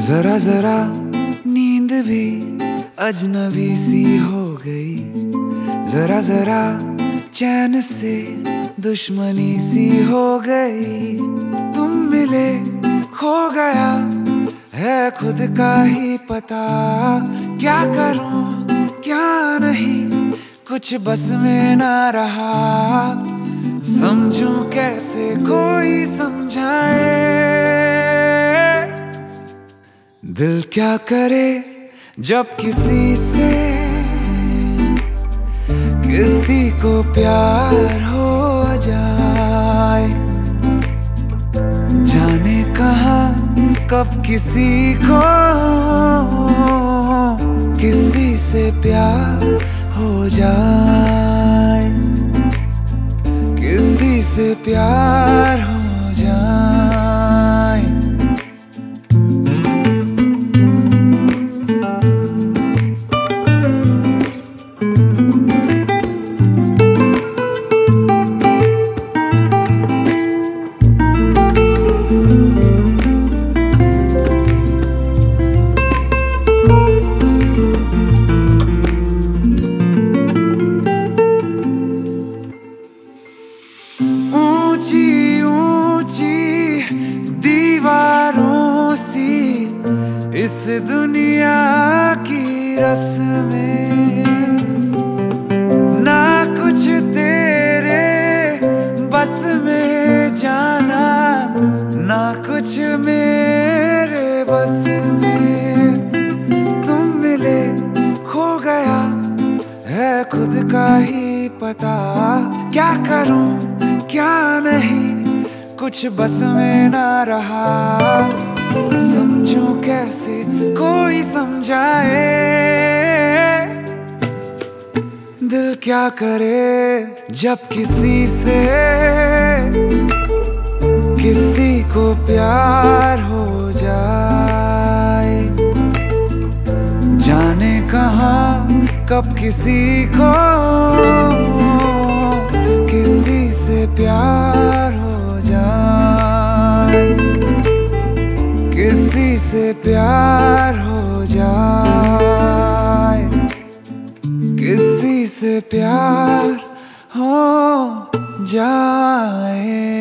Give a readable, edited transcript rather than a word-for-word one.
जरा जरा नींद भी अजनबी सी हो गई, जरा जरा चैन से दुश्मनी सी हो गई। तुम मिले खो गया है खुद का ही पता, क्या करूं क्या नहीं कुछ बस में ना रहा। समझूं कैसे कोई समझाए, दिल क्या करे जब किसी को प्यार हो जाए। जाने कहाँ कब किसी से प्यार हो जाए, किसी से प्यार हो जाए। ऊंची ऊंची दीवारों सी इस दुनिया की रस्में, ना कुछ तेरे बस में जाना, ना कुछ मेरे बस में। तुम मिले खो गया है खुद का ही पता, क्या करूं क्या नहीं कुछ बस में ना रहा। समझूं कैसे कोई समझाए, दिल क्या करे जब किसी को प्यार हो जाए। जाने कहाँ कब किसी से प्यार हो जाए, किसी से प्यार हो जाए, किसी से प्यार हो जाए।